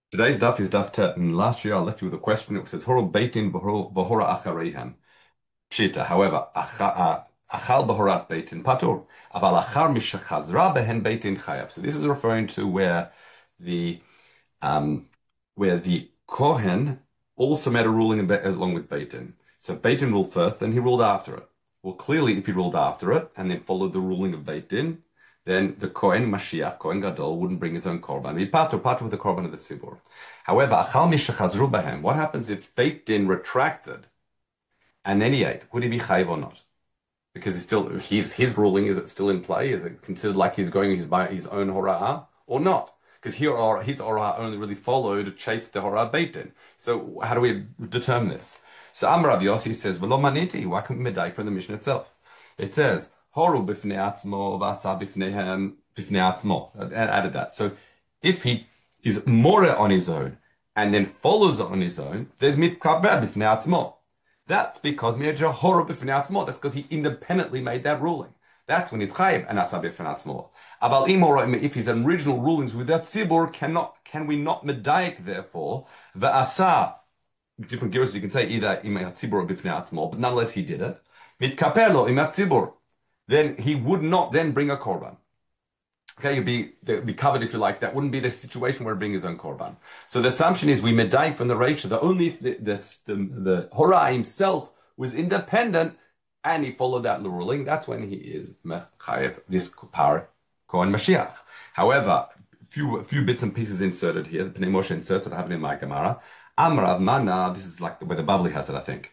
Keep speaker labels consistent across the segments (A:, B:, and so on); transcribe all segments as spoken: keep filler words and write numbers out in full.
A: Today's daf is daf tet, and last year I left you with a question. It says Horo beitin v'hora achareihem pshita. However, acha- uh, achal b'horat beitin patur, aval achar mishachazra behen beitin chayav. So this is referring to where the um, where the Kohen also made a ruling in Be- along with Beitin. So Beitin ruled first, then he ruled after it. Well, clearly, if he ruled after it and then followed the ruling of Beitin, then the Kohen Mashiach, Kohen Gadol, wouldn't bring his own korban. He'd part part with the korban of the tzibur. However, Achal Mishachazru Bahem, what happens if Beitin retracted and then he ate? Would he be chayiv or not? Because he's still his his ruling, is it still in play? Is it considered like he's going his by his own hora'ah or not? Because here or his hora'ah only really followed to chase the hora'ah beitin. So how do we determine this? So Amar Rav Yossi says, "V'lo maniti." Why can't we medayik from the Mishnah itself? It says, "Horu b'fnei atzmo v'asa b'fneihem b'fnei atzmo." And added that. So if he is more on his own and then follows on his own, there's mitkaber b'fnei atzmo. That's because that's because he independently made that ruling. That's when he's chayiv and asa b'fnatzmo. Aval im if his original rulings with that tzibur cannot, can we not medayik therefore the asa? Different gears you can say either im tzibur or b'fnatzmo, but nonetheless he did it. Mitkapelo im tzibur, then he would not then bring a korban. Okay, you'd be, be covered if you like. That wouldn't be the situation where he bring his own korban. So the assumption is we medayik from the Reisha that only if the the, the, the Hora himself was independent and he followed that ruling, that's when he is mechayev this power Kohen Mashiach. However, a few a few bits and pieces inserted here. The Pnei Moshe inserts that I have it in my Gemara. Amrav Mana. This is like the way the Babli has it, I think.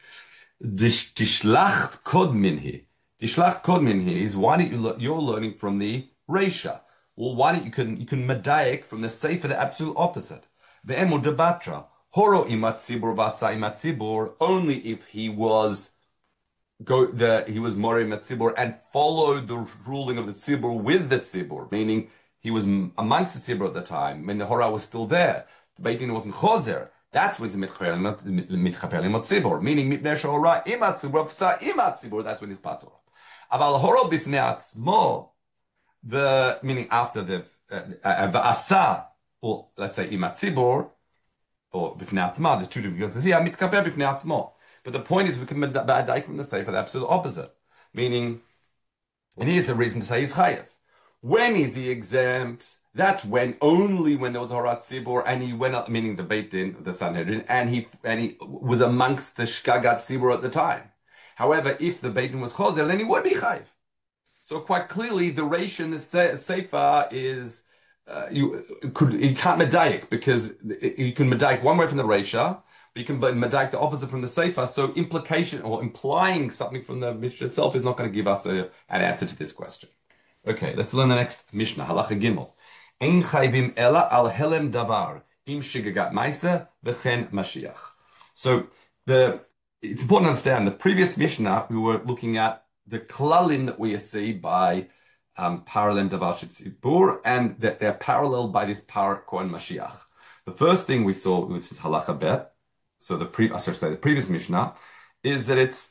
A: Tishlacht kod minhi. Tishlacht kod minhi is why don't you you're learning from the Reisha. Well, why don't you can you can medayik from the sefer the absolute opposite? The emud debatra horo imatzibur vasa imatzibur only if he was go the he was mori matzibur and followed the ruling of the tzibur with the tzibur, meaning he was amongst the tzibur at the time when the hora was still there. The Beit Din wasn't chozer. That's when he's mitchaper matzibur, meaning mitner shora imatzibur vasa imatzibur. That's when he's patur. Aval horo bifnei atzmo. The meaning after the uh, the asa, or let's say imatzibor, or bifnei atzma. There's two different because yeah, mitkaper bifnei atzmo. But the point is, we can medayik from the sefer the absolute opposite, meaning, and here's a reason to say he's chayev. When is he exempt? That's when only when there was horat tzibor and he went up, meaning the Beit Din, the Sanhedrin, and he and he was amongst the shkagat tzibor at the time. However, if the Beit Din was chozer, then he would be chayev. So quite clearly, the Reish in the Sefer is uh, you could you can't medayik because you can medayik one way from the Reisha, but you can medayik the opposite from the Sefer. So implication or implying something from the Mishnah itself is not going to give us a, an answer to this question. Okay, let's learn the next Mishnah. Halacha Gimel. Ein chayvim ela al helem davar im shigagat ma'isa v'chen Mashiach. So the it's important to understand the previous Mishnah we were looking at the klalim that we see by um, parallel davar shetzibur, and that they're paralleled by this power Kohen Mashiach. The first thing we saw, which is halacha bet, so the pre, I sorry, the previous Mishnah, is that it's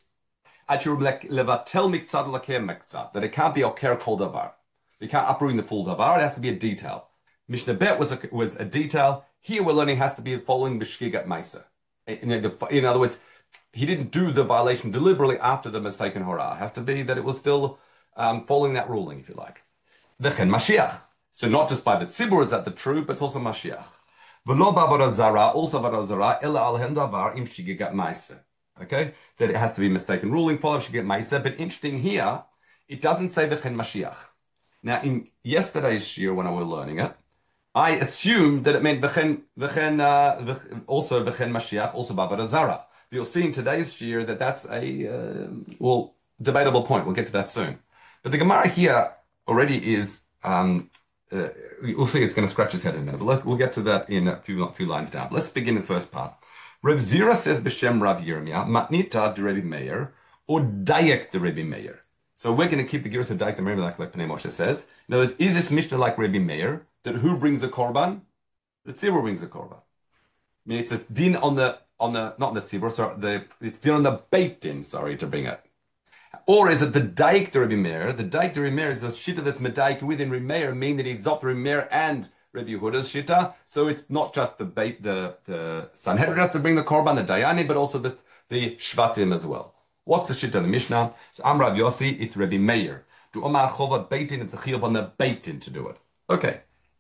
A: levatel miktzad lakem miktzad, that it can't be oker kol davar. You can't uproot the full davar. It has to be a detail. Mishnah bet was a, was a detail. Here we're learning it has to be following b'shkigat ma'isa. In, in, in other words, he didn't do the violation deliberately after the mistaken hora. It has to be that it was still um, following that ruling, if you like. V'chen Mashiach. So not just by the tzibur is that the true, but it's also Mashiach. V'lo b'avodah zara, also b'avodah zara, ela al hen davar im shigigat ma'aseh. Okay, that it has to be mistaken ruling, follow shigigat ma'aseh. But interesting here, it doesn't say v'chen Mashiach. Now, in yesterday's shir when I was learning it, I assumed that it meant v'chen, v'chen, uh, also v'chen Mashiach, also b'avodah zara. You'll see in today's shir that that's a, uh, well, debatable point. We'll get to that soon. But the Gemara here already is, um, uh, we'll see it's going to scratch his head in a minute, but let, we'll get to that in a few, few lines down. But let's begin the first part. Reb Zira says, B'Shem Rav Yirmiyah, Matnita de Rebbe Meir, or Dayek de Rebbe Meir. So we're going to keep the Giras of Dayek de Rebbe like, like Pnei Moshe says. Now, is this Mishnah like Rebbe Meir, that who brings the korban? The tzibur brings the korban. I mean, it's a din on the on the not on the tzibur, sorry, the it's din on the Beit Din, sorry, to bring it. Or is it the Daik de Rebbe Meir? The Daik de Rebbe Meir is a shita that's medayik within Rebbe Meir, meaning that he adopted Rebbe Meir and Rabbi Yehuda's shita. So it's not just the bait, the the Sanhedrin has to bring the korban, the Dayani, but also the the Shvatim as well. What's the shita of the Mishnah? So Amrav Yossi, it's Rabbi Meir. Do Omar Chovat Beitin, it's a chiyuv on the Beitin to do it. Okay.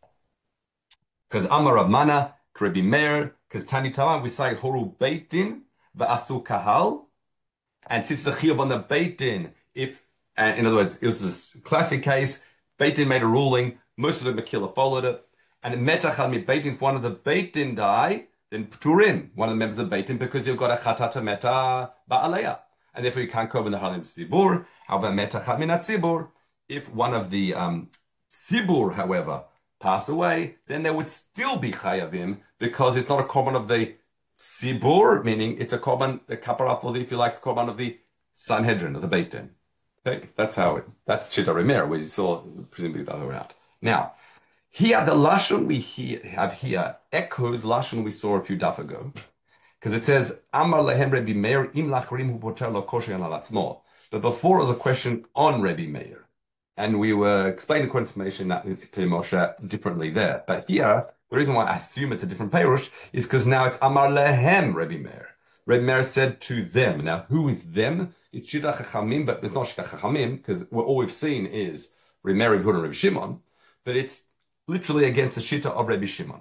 A: Because Amar Rav Mana, Rabbi Meir, because Tani Tama, we say Horu Beitin, Va'asu Kahal. And since the chiyuv on the Beitin, if, uh, in other words, it was this classic case, Beitin made a ruling, most of the Mekillah followed it, and in Metachal Mi Beitin, if one of the Beitin die, then Pturim, one of the members of Beitin, because you've got a Chatata Meta Ba'aleya. And therefore you can't cover the Halim Tzibur. However, Metachal Min Tzibur, if one of the um, Tzibur, however, pass away, then there would still be Chayavim, because it's not a korban of the Tzibur, meaning it's a korban, a kapara for the, if you like, the korban of the Sanhedrin, of the Beit Din. Okay, that's how it, that's Shita Remer, where you saw presumably the other way around. Now, here, the Lashon we hear, have here echoes Lashon we saw a few daf ago, because it says, Amar lehem Rebbe Meir, im lachrim hu poter lo kosher al atzmo. But before it was a question on Rebbe Meir. And we were explaining the information that to Moshe differently there. But here, the reason why I assume it's a different Perush is because now it's Amar lehem Rebbe Meir. Rebbe Meir said to them. Now, who is them? It's Shita Chachamim, but it's not Shita Chachamim, because all we've seen is Rebbe Meir, Rebbe Yehuda, and Rebbe Shimon. But it's literally against the Shita of Rebbe Shimon.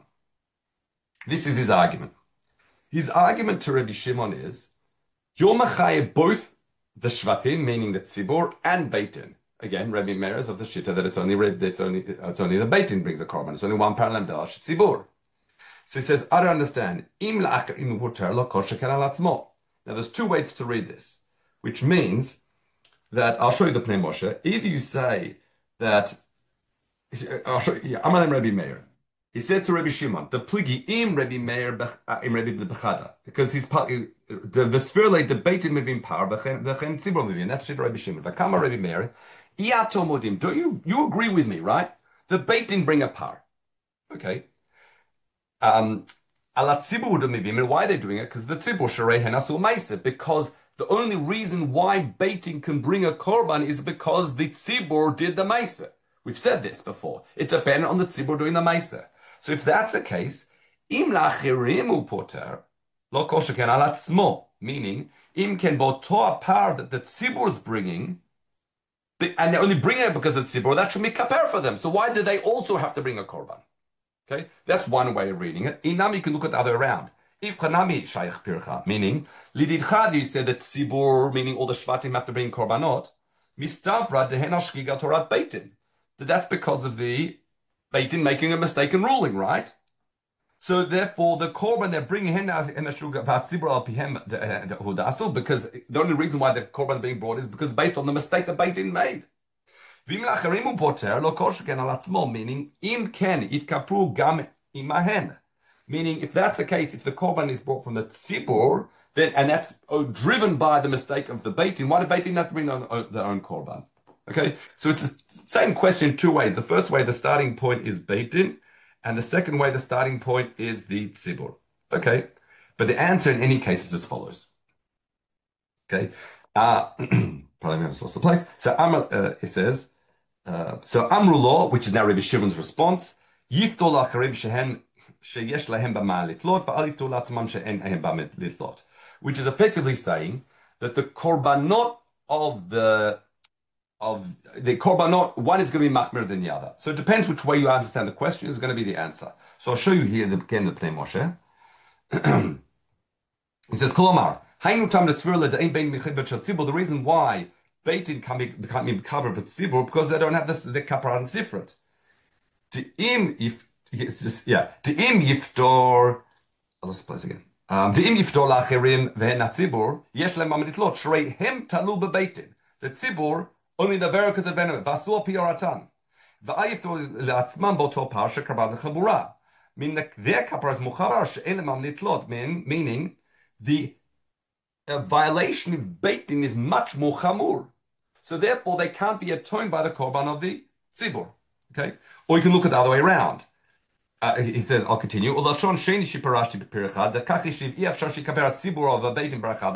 A: This is his argument. His argument to Rebbe Shimon is, You're Machaye both the Shvatim, meaning the Tzibur, and Beit Din. Again, Rebbe Meir is of the Shita that it's only it's only it's only the Beit Din brings a korban. It's only one parallel dalash Tzibur. So he says, I don't understand. Im la'achar im puter lo kol sheken al atzmo. Now, there's two ways to read this, which means that I'll show you the Pnei Moshe. Either you say that I'll show you. I'm on Rebbe Meir. He said to Rebbe Shimon, "The pligi im Rebbe Meir im Rebbe Bechada," because he's the the spherle debated moving power v'chen v'chen tzibur moving. That's shit Rebbe Shimon. V'kama Rebbe Meir. Iyatomodim. Don't you you agree with me, right? The beit didn't bring a par. Okay. Um, Alat tzibur moving. And why are they doing it? Because the tzibur sharei henasul ma'aser. Because the only reason why beitin can bring a korban is because the tzibur did the ma'aser. We've said this before. It depended on the tzibur doing the ma'aser. So if that's the case, im la'achirimu poter lo kol sheken al atzmo, meaning im ken boto par that the tzibur is bringing, and they're only bringing it because of the tzibur, that should be kaper for them. So why do they also have to bring a korban? Okay, that's one way of reading it. Inam, you can look at the other around. If chanami shayich pircha, meaning lididchad, you said that tzibur, meaning all the shvatim have to bring korbanot, mistavra dehen ashkiga Torah beitin. That that's because of the beitin making a mistaken ruling, right? So therefore, the korban they're bringing in now in the sugar tzibur al pihem hudasul, because the only reason why the korban being brought is because based on the mistake the beitin made. Meaning, im ken itkapru gam imahen. Meaning, if that's the case, if the korban is brought from the tzibur, then and that's oh, driven by the mistake of the beitin, why do beitin have to bring their own, their own korban? Okay, so it's the same question two ways. The first way, the starting point is beitin, and the second way, the starting point is the tzibur. Okay, but the answer in any case is as follows. Okay, uh, probably never lost the place. So Amr, uh, it says. Uh, so Amru law, which is now Rabbi Shimon's response, Yiftol acharim shehen sheyesh lahem b'ma litlot, va'al yiftol atzmam she'en lahem b'ma litlot, which is effectively saying that the korbanot of the of the korbanot, one is going to be machmir than the other. So it depends which way you understand the question is going to be the answer. So I'll show you here again the Pnei Moshe. He says, Kolomar, Hainu tam letzvir le'da'im bein michibet shel tzibur. The reason why Beitin can be can't be covered with tzibur because they don't have this. The kaparan is different. To im if yeah to im yiftor. I lost the place again. Um, to im yiftor lacherim vehen tzibur yesh lehem ameditlot shrei hem talu bebeitin. The tzibur only the verikas of benefit basur pioratan. Va'ayiftor leatzman boto par shekabad lechabura. Meaning their kapara is muchabar she'en lehem ameditlot. Meaning the a violation of beitin is much more chamur. So therefore, they can't be atoned by the korban of the tzibur. Okay? Or you can look at the other way around. Uh, he says, I'll continue. If the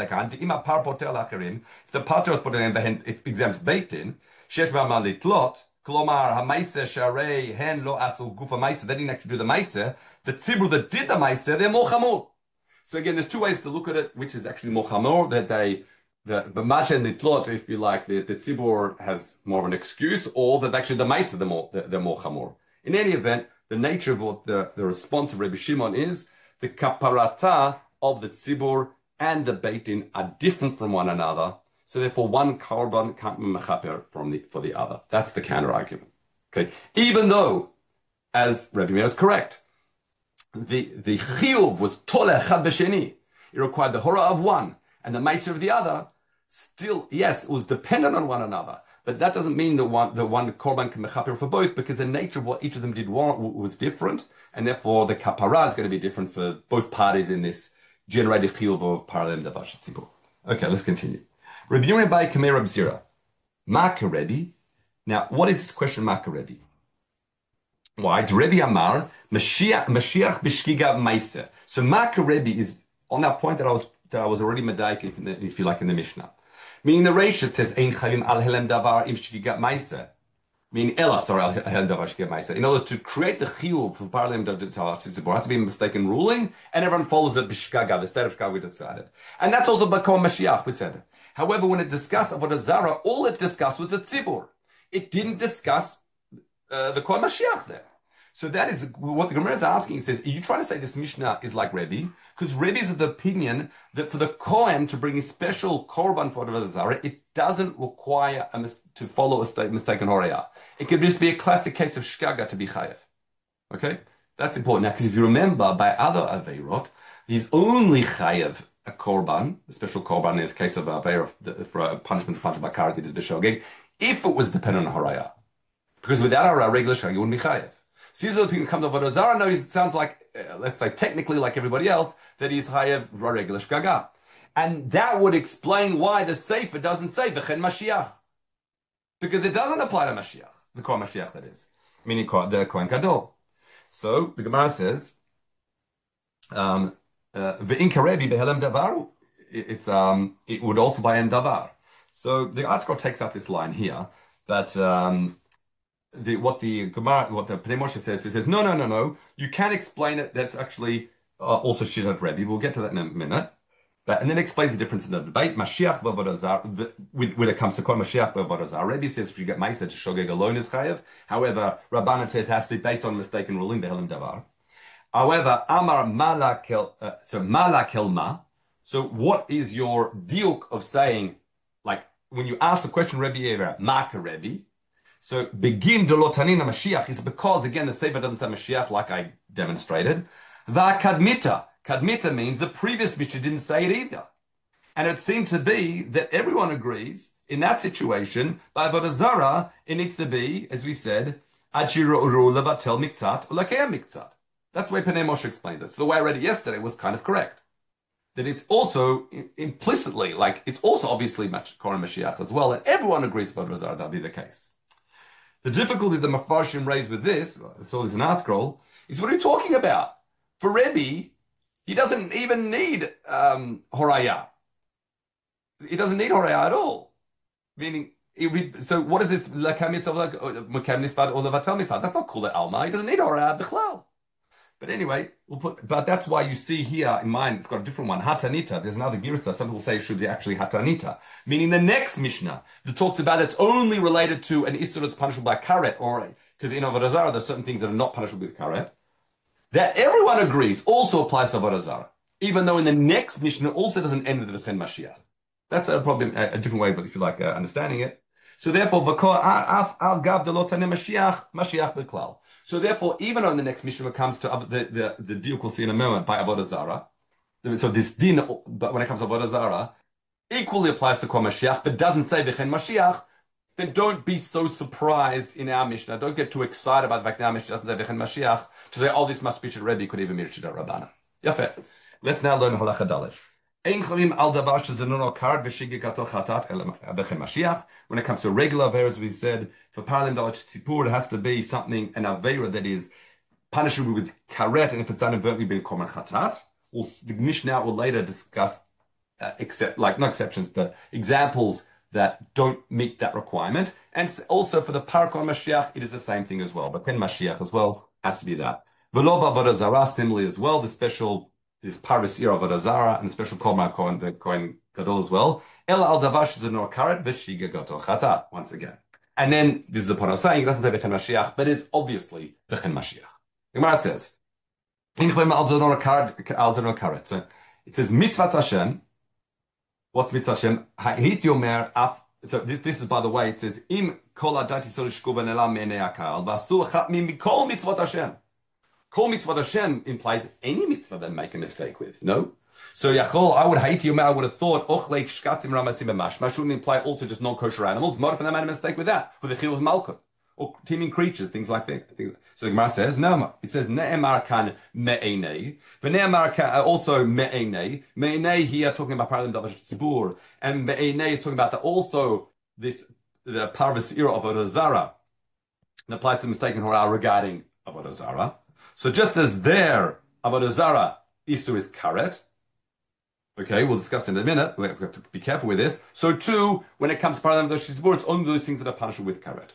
A: pater was put in, it exempts beitin, shesh b'amal litlot, Kolomar ha'maisa sharei hen lo asu gufa maisa. They didn't actually do the maisa. The tzibur that did the maisa, they're more chamur. So again, there's two ways to look at it, which is actually more chamur, that they, the the masha and the tlot, if you like, the, the tzibur has more of an excuse, or that actually the maisa, they're more, they're, they're more chamur. In any event, the nature of what the, the response of Rabbi Shimon is, the kaparata of the tzibur and the beit din are different from one another. So therefore, one korban can't be mechaper from the for the other. That's the counter argument. Okay, even though, as Rabbi Meir is correct, the the chiyuv was toleh chad b'sheni. It required the hora of one and the meiser of the other. Still, yes, it was dependent on one another. But that doesn't mean that one the one korban can mechaper for both, because the nature of what each of them did was different, and therefore the kapara is going to be different for both parties in this generated chiyuv of paralem davar shetzibur. Okay, let's continue. Rabbi Yehuda by Kamer Reb Zira, Maka Rebbe. Now, what is this question, Maka Rebbe? Why? Rebbe Amar Mashiach Mashiach b'shkiga ma'aseh. So Maka Rebbe is on that point that I was that I was already medaik, if, if you like, in the Mishnah. Meaning the Reish it says ein chavim al helem davar im shkiga ma'aseh. Meaning ela sorry al helem davar shkiga ma'aseh. In other words, to create the chiyuv for paralem davar shetzibur has to be a mistaken ruling, and everyone follows it b'shkaga, the state of shkaga we decided, and that's also Bakom Mashiach we said. However, when it discussed Avodah Zarah, all it discussed was the tzibur. It didn't discuss uh, the Kohen Mashiach there. So that is what the Gemara is asking. He says, are you trying to say this Mishnah is like Rebbe? Because Rebbe is of the opinion that for the Kohen to bring a special korban for Avodah Zarah, it doesn't require a mis- to follow a st- mistaken horaya. It could just be a classic case of shkaga to be chayev. Okay? That's important. Now, because if you remember, by other Aveirot, he's only chayev a korban, a special korban in the case of a Aveirah for a punishment punished by karet, it is b'shogeg, if it was dependent on horaya. Because without horaya, regular shkaga wouldn't be chayev. So these are the people who come to Avodah Zarah. No, it sounds like, uh, let's say, technically like everybody else, that he's chayev regular shkaga. And that would explain why the Sefer doesn't say V'chen Mashiach. Because it doesn't apply to Mashiach, the Kohen Mashiach that is, meaning the Kohen Gadol. So the Gemara says, um, V'in karebi behelem davar, it's um, it would also by en davar. So the article takes up this line here that um, the what the Gemara, what the Pnei Moshe says, it says no, no, no, no. You can explain it. That's actually uh, also Shirat Rebbe. We'll get to that in a minute. But, and then explains the difference in the debate. Mashiach v'Avodah Zarah, when it comes to Kol Mashiach v'Avodah Zarah, Rebbe says if you get Ma'aseh to Shogeg alone is chayev. However, Rabbanan says it has to be based on mistaken ruling behelem davar. However, Amar Malakel, uh, so Malakel Ma. So what is your diuk of saying, like, when you ask the question, Rebbe Yehuda, Maka Rebbe, so begin de lotanina Mashiach is because, again, the Sefer doesn't say Mashiach like I demonstrated. Va'kadmita. Kadmita means the previous Mishnah didn't say it either. And it seemed to be that everyone agrees in that situation, by Avodah Zarah, it needs to be, as we said, Achiru levatel miktzat ulakea miktzat. That's the way Pnei Moshe explained this. So the way I read it yesterday was kind of correct. That it's also implicitly, like, it's also obviously Kohen Mashiach as well, and everyone agrees about Avodah Zarah, that'll be the case. The difficulty that Mefarshim raised with this, I saw this in our scroll, is what are you talking about? For Rebbe, he doesn't even need um, Horaya. He doesn't need Horaya at all. Meaning, it, so what is this? That's not called it Alma. He doesn't need Horaya Bichlal. But anyway, we'll put. But that's why you see here in mine, it's got a different one. Hatanita. There's another girsa. Some people say it should be actually Hatanita, meaning the next Mishnah that talks about it's only related to an issur that's punishable by karet, or because in Avodah Zarah there's certain things that are not punishable with karet. That everyone agrees also applies to Avodah Zarah, even though in the next Mishnah also doesn't end with the V'chen Mashiach. That's a problem, a, a different way, but if you like uh, understanding it. So therefore, V'kol al gav de lo taneh Mashiach, Mashiach b'klal. So therefore, even though in the next Mishnah comes to the the the deal we'll see in a moment by Avodah Zarah, so this din, but when it comes to Avodah Zarah, equally applies to Kol Mashiach, but doesn't say V'chen Mashiach. Then don't be so surprised in our Mishnah. Don't get too excited about the fact that our Mishnah doesn't say V'chen Mashiach to say, oh, this must be Shid Rebbe, could even be Shid Rabbana. Yafet. Let's now learn Halacha Daled. Ein chavim al davar shezenono kard v'shigig gato chatat V'chen Mashiach. When it comes to regular averas, we said for paralem davar tzipur, it has to be something, an avera that is punishable with karet, and if it's done inadvertently, being korban chatat. We'll, the Mishnah will later discuss, uh, except like no exceptions, the examples that don't meet that requirement. And also for the Parakon Mashiach, it is the same thing as well. But then Mashiach as well has to be that. V'lo b'avodah zarah, similarly as well, the special, this Parvis Ir avodah zarah, and the special Korban Kohen, the Kohen Gadol as well. El al davar shezenor karet v'shiga gato chatat, once again. And then, this is the point I was saying, it doesn't say V'chen Mashiach, but it's obviously V'chen Mashiach. The Gemara says, so it says, Mitzvah Hashem. What's Mitzvah Hashem? Ha'it yomer af. So this, this is, by the way, it says, Im kol adat yisol shkuva nelam me'nei akal, v'asu achat mi mikol mitzvot Hashem. Kol mitzvot Hashem implies any mitzvah that make a mistake with, no? So Yachol, I would hate you, I would have thought, Ochlek shkatzim ramasim mashmash wouldn't imply also just non-kosher animals. More often they made a mistake with that, with the chil of malchut, or teeming creatures, things like that. So the Gemara says, no, it says ne'emar kan me'enei, v'ne'emar kan also me'enei. Me'enei here talking about paralim davash tzibur, and me'enei is talking about the, also this the parvis era of Avodah Zarah, and applies to mistaken hora regarding Avodah Zarah. So just as there Avodah Zarah isu is karet. Okay, we'll discuss in a minute. We have to be careful with this. So too, when it comes to Paralim Davash, it's only those things that are punishable with karet.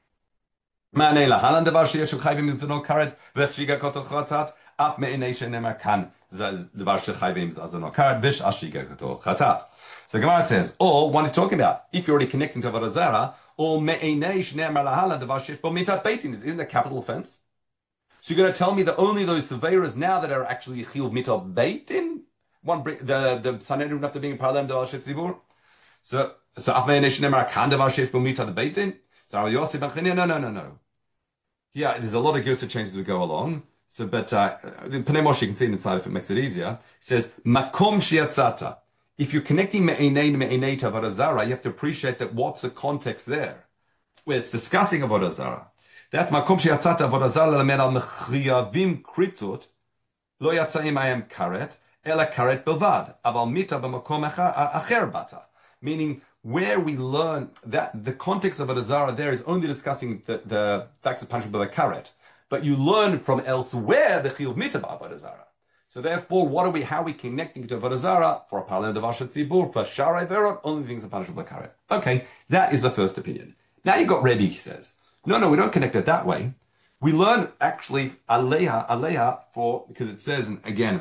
A: Ma'anei lahalan davar sheyesh chayvim mitzvot karet v'shiga kotel chatat af me'enei shenemar kan davar shechayvim zazono karet v'sh ashiga kotel chatat. So the Gemara says, or what are you talking about? If you're already connecting to Avodah Zarah, or me'enei shenemar lahalan davar sheyesh bo mitat beitin, isn't it a capital offense? So you're going to tell me that only those severas now that are actually chiyuv mitat beitin? One the the Sanhedrin after being parallel to Al Shetzibur. So so Afmei Neshnemar can davar sheyesh bo mitat beitin. So Yosef ben Chania, no no no no. Yeah, there's a lot of Gersa changes as we go along. So but uh, in Pnei Moshe you can see it inside if it makes it easier. It says makom shiatzata. If you're connecting me'enei me'enei to Avodah Zarah, you have to appreciate that what's the context there, where it's discussing Avodah Zarah. That's makom shiatzata Avodah Zarah lamed al mechiyavim kritut lo yatzaim ayam karet. Karet bilvad, aval mita b'makom acher bata. Meaning, where we learn that the context of Avodah Zarah there is only discussing the, the facts of punishment by the karet, but you learn from elsewhere the chiyuv mita b'Avodah Zarah. So therefore, what are we? How are we connecting to Avodah Zarah for a parallel devash tzibur for sharai verot? Only things are punishable by karet. Okay, that is the first opinion. Now you got Rebbe. He says, no, no, we don't connect it that way. We learn actually aleha aleha for because it says, and again.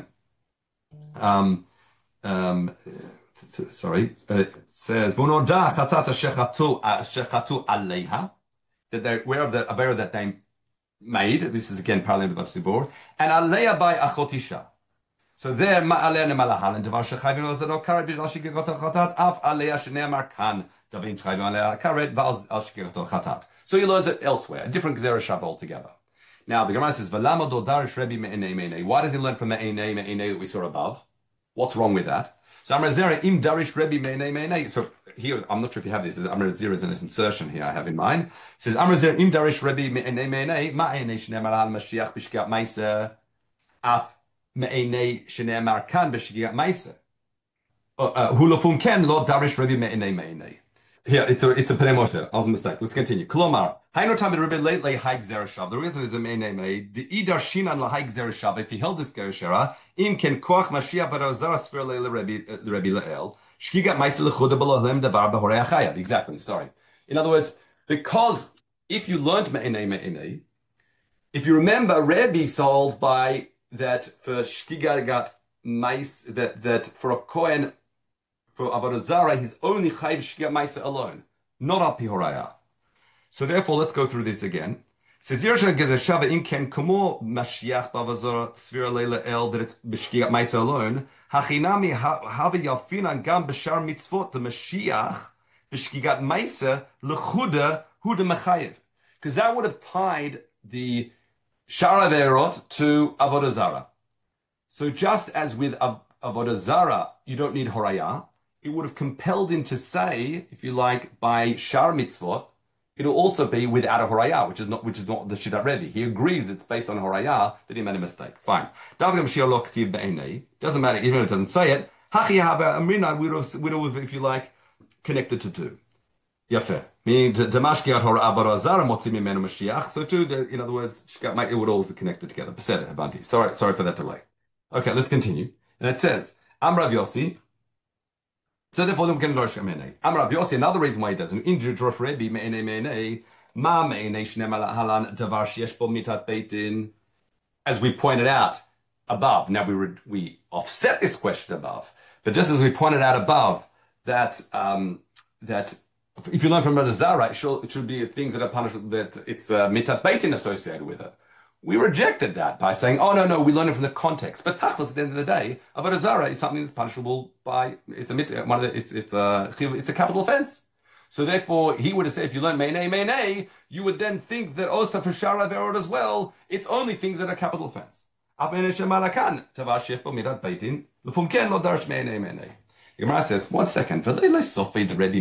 A: Um, um, sorry, it says "V'noda chatat shechatu shechatu aleha," that they're aware of the avera that they made. This is again parallel with the board, and aleha by achotisha. So there ma'aleh nemalahal and devar shechayvin ozado karet b'al shigegot chatat af aleha shneimar kan davin shchayvin aleha karet b'al shigegot chatat. So he learns it elsewhere, a different gzera shav altogether. Now, the Gemara says, V'lama do darish Rebbe me'enei me'enei. Why does he learn from me'enei me'enei that we saw above? What's wrong with that? So, Amar Zera, im darish Rebbe me'enei me'enei. So, here, I'm not sure if you have this. Amar Zera is an insertion here I have in mind. It says, Amar Zera, im darish Rebbe me'enei me'enei, ma'enei shneimar al Mashiach b'shkiat ma'aseh, af me'enei shneimar kan b'shkiat ma'aseh. Hu lefum ken lo darish Rebbe me'enei me'enei. Here, it's a it's a Pnei Moshe. I was a mistake. Let's continue. Klomar, Hainu Tamid Rebbe lately haig zereshav. The reason is a main name. The idar shinan lahaig zereshav. If he held this gereshara, im ken koach Mashiach barazara sfer leile Rebbe Rebbe Leel. Shkigat ma'aseh lechuda b'lohem davar b'horei achayav. Exactly. Sorry. In other words, because if you learned me'enei me'enei, if you remember, Rebbe solves by that for shkigat mais that that for a kohen. For Avodah Zarah, he's only chayv shkiat ma'aseh alone, not al pi horaya. So therefore, let's go through this again. It says Yersha gezeshava in ken komo Mashiach b'Avodah Zarah sfira leila el that it's b'shkiat ma'aseh alone. Hachinami havi yalfinan gam b'shar mitzvot the Mashiach b'shkiat ma'aseh lechuda huda mechayev, because that would have tied the shara ve'erot to Avodah Zarah. So just as with Avodah Zarah, you don't need horaya. It would have compelled him to say, if you like, by Shar Mitzvot, it'll also be without a Horaya, which is not which is not the Shidat Rebbe. He agrees it's based on Horaya that he made a mistake. Fine. Doesn't matter, even if it doesn't say it. Hachi Haba Amrina, we would have, if you like, connected to two. Yafeh. Meaning, Damashki Hora Avodah Zarah Motzi Mimenu Mashiach. So too, in other words, it would all be connected together. Beseder, Habanti. Sorry, sorry for that delay. Okay, let's continue. And it says, Amrav Yossi, So therefore, we can Rosh Menei. Amar Rav Yossi, another reason why he doesn't. In Rosh Rebbe Me'enei Me'enei, Ma Me'enei Shneim Ala Halan Davar Sheyesh Bo Mitat Beit Din. As we pointed out above, now we re- we offset this question above, but just as we pointed out above that um, that if you learn from Rabbi Zara, it should, it should be things that are punished, that it's uh, mitat beitin associated with it. We rejected that by saying, oh, no, no, we learn it from the context. But tachlis, at the end of the day, avodah zarah is something that's punishable by, it's a, one of the, it's, it's a, it's a capital offense. So therefore, he would have said, if you learn meinei meinei, you would then think that also for shara verod as well, it's only things that are capital offense. The Gemara says, one second, doesn't Rebbe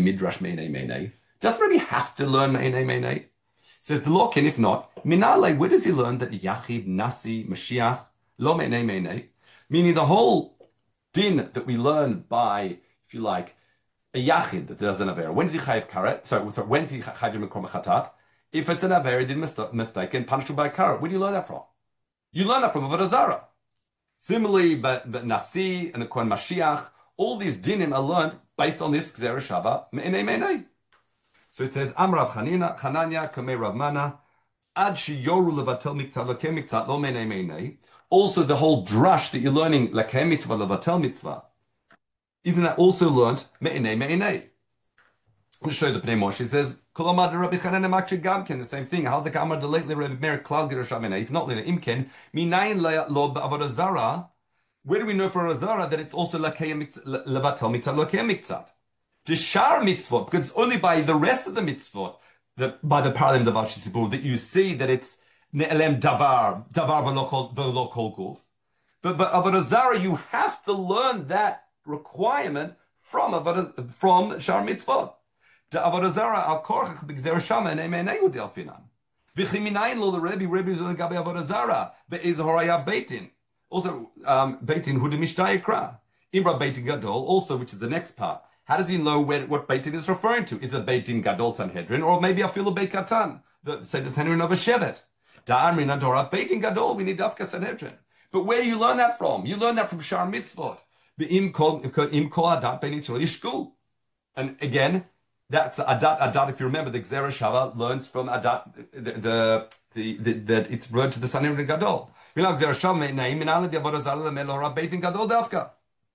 A: have to learn meinei meinei? Says the law can, if not, minale, where does he learn that Yachid, Nasi, Mashiach, lo meinei meinei? Meaning the whole din that we learn by, if you like, a Yachid that does an Avera. When's he chayiv karet? Sorry, when's he chayiv mikrom chatat? If it's an Avera, he did mistake and punishable by karet. Where do you learn that from? You learn that from Avodah Zarah. Similarly, but, but Nasi and the Kohen Mashiach, all these dinim are learned based on this Gzera Shava meinei meinei. So it says, Amrav Chanina, Chananya, Kamei Rav Mana, Ad Shiyoru Levatel Mitzvah, Lakem Mitzvah, Lo Meinei Meinei. Also, the whole drush that you're learning, Lakem Mitzvah, Levatel Mitzvah, isn't that also learned Meinei Meinei? I'm going to show you the Pnei Moshe. It says, Kolomad Rabbi Chananya Makshid Gamken, the same thing. How the Kamar the lately Rabbi Meir Klal Gerashah Meinei. If not, Imken, Minayin Lo Avodah Zarah. Where do we know for Avodah Zarah that it's also Lakem Levatel Mitzvah, Lakem Mitzvah? The shar mitzvot, because it's only by the rest of the mitzvot, that by the paralim davar shitzibur, that you see that it's ne'elem davar, davar v'lo kol guf. But but avodah zarah, you have to learn that requirement from avodah, from shar mitzvot. The avodah zarah al korach b'gzer shama ne'menei u'delfinan. V'chiminayin lo the Rebbe, Rebbe is on the gabi avodah zarah, be'ez horaya beitin. Also, um, beitin hu de mishtayikra. Imra beitin gadol, also, which is the next part. How does he know where, what Beit Din is referring to? Is it Beit Din Gadol Sanhedrin, or maybe Afilu Beit Katan, the say the Sanhedrin of a Shevet? Da'amrin Adora Beit Din Gadol. We need Dafka Sanhedrin. But where do you learn that from? You learn that from Shar Mitzvot. Im Kol Adat Ben Yisrael Yishku. And again, that's Adat. Adat. If you remember, the Gzera Shava learns from Adat. The the, the, the that it's brought to the Sanhedrin Gadol. You know Gzera Shava Me'naim Minala Diavodah Zalal Melora Beit Din Gadol Dafka.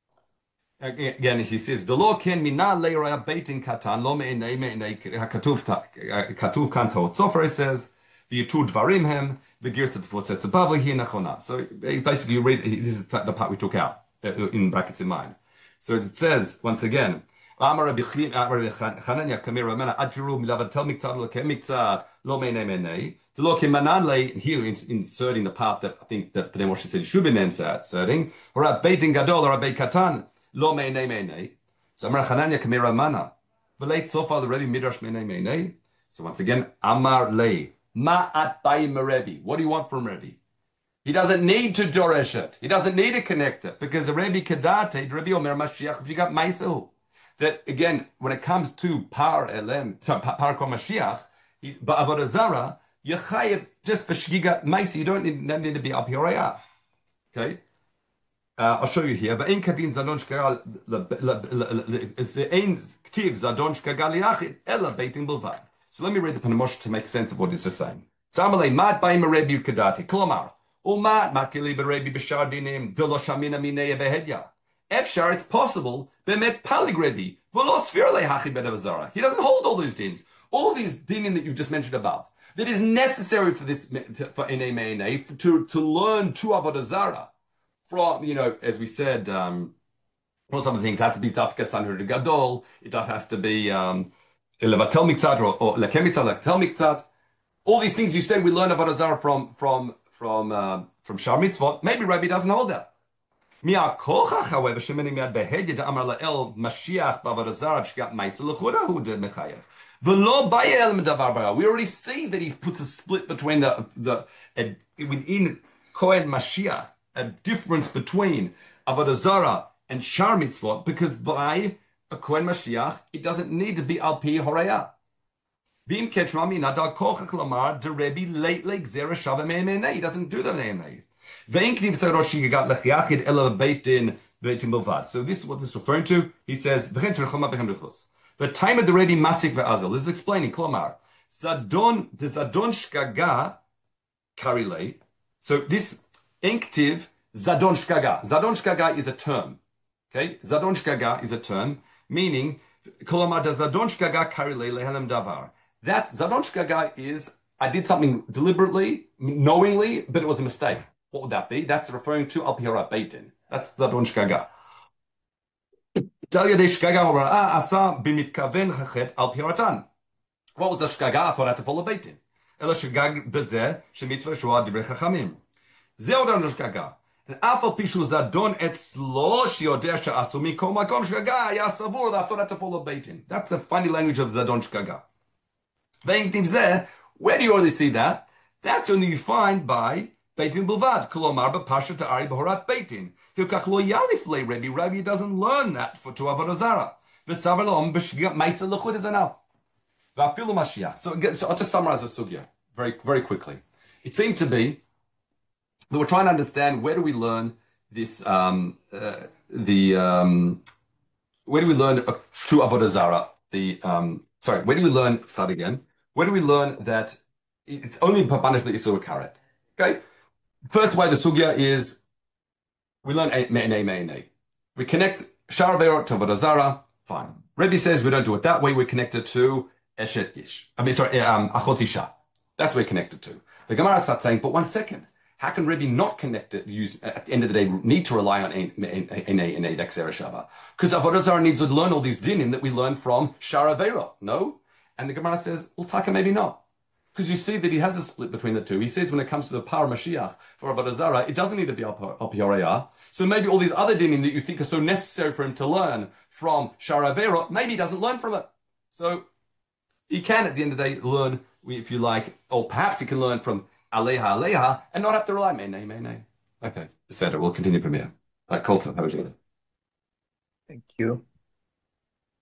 A: Again, he says, the law can mina leiraya beitin katan lo meinei meinei katuv katuv kanto. So far it says the two dvarim hem the gears of the foot sets above here nachona. So basically, you read this is the part we took out in brackets in mind. So it says once again, Amar Rabbi Chananya kamei Ramana adjuru milavatel miktzad lo kem miktzad lo meinei meinei. The law can manan le here inserting the part that I think that Pnei Moshe said should be inserting or a beitin gadol or a beit katan. Lo meinei meinei. So Amar Chananya kamei Ramana. V'leit so far the Rebbe midrash meinei meinei. So once again, Amar le ma at bayim Rebbe. What do you want from Rebbe? He doesn't need to doresh it. He doesn't need to connect it because the Rebbe kadate, the Rebbe Omer Mashiach, you got maisehu. That again, when it comes to par elem, sorry, par kol Mashiach, ba'avodah zarah, you chayev just for shgigat maise. You don't need, don't need to be up here. Okay. Uh, I'll show you here. It's the ein ktiv zadon shkagal yachid ela beitin bilvad. So let me read the Pnei Moshe to make sense of what he's just saying. Samalei mat ba'im Rebbe kadati kolomar umat makili beRebbe b'shar dinim v'lo shamina minei behedya. Efshar, it's possible bemet palig Rebbe v'lo sfir lehachi ben avazara. He doesn't hold all these dins, all these dinim that you just mentioned above. That is necessary for this for enei meinei to to learn to avodah zarah. From, you know, as we said, um, well, some of the things have to be Dafka Sanhedrin Gadol. It does have to be um, Levatel Mitzad or Lakem Mitzad, Levatel Mitzad. All these things you say we learn about Azar from from from uh, from Shar Mitzvot. Maybe Rabbi doesn't hold that. Mi'a kochach, however, shemini mi'ad behedya da'amar la'el Mashiach b'avodah zarah b'shgat ma'aseh l'chuda hu did mechayev. V'lo bayel medavar bara. We already see that he puts a split between the the uh, within Kohen Mashiach. A difference between avodah zarah and shar mitzvot, because by a Kohen Mashiach it doesn't need to be al pi horaya. V'im ketrami nadal kochach lamar de Rebbe late like zera shava me'emenei. He doesn't do the me'emenei. Ve'in kniv saroshi got lechiachid ela beitin beitin bilvad. So this is what this is referring to. He says, "V'chen tzarich lomar bechem rechus." The time of the Rebbe Masik ve'azel. This is explaining. Klomar, zadon the zadon shkaga karilei. So this inktiv zadon shkaga. Zadon shkaga is a term. Okay, zadon shkaga is a term meaning klomar da zadon shkaga karilei lehelem davar. That zadon shkaga is I did something deliberately, knowingly, but it was a mistake. What would that be? That's referring to al pihara beitin. That's zadon shkaga. What was the shkaga? I thought I had to follow beitin. Ela shgag bezeh shemitzvah shua divrei chachamim. Zeh odam shkaga. And afal pishu zadon etzlo shiodeh she'asu mikol makom shkaga ya savur. I thought I had to follow beitin. That's the funny language of zadon shkaga. Ve'imtiv zeh. Where do you only see that? That's only you find by beitin bilvad. Kolomar b'pasha ta'ari b'horat beitin. Hilkach lo yalifle Rebbe. Rebbe doesn't learn that for to avodah zarah. V'savar lo'om b'shgiyat ma'isa l'chud is enough. V'afilu Mashiach. So, so I'll just summarize the sugya very, very quickly. It seemed to be that we're trying to understand where do we learn this, um, uh, the, um, where do we learn uh, true avodah zarah? The, um, sorry, where do we learn, start again, where do we learn that it's only punishment isur karet? Okay? First way the sugya is, we learn me'enei me'enei. We connect shara be'orot to avodah zarah, fine. Rebbe says we don't do it that way, we connect it to Eshet Ish. I mean, sorry, um, Achot Isha. That's what we're connected to. The Gemara starts saying, but one second, how can Rebbe not connect it, use, at the end of the day, need to rely on Enei Enei Dexera Shava? Because Avodah Zarah needs to learn all these dinim that we learn from Shara Vera, no? And the Gemara says, well, Taka, maybe not. Because you see that he has a split between the two. He says when it comes to the power Mashiach for Avodah Zarah, it doesn't need to be Al Pioraya. So maybe all these other dinim that you think are so necessary for him to learn from Shara Vera, maybe he doesn't learn from it. So he can, at the end of the day, learn, if you like, or perhaps he can learn from Aleha Aleha and not have to rely Mene Mene. Okay, et cetera. We'll continue from here. Right, Colton, how was you?
B: Thank you.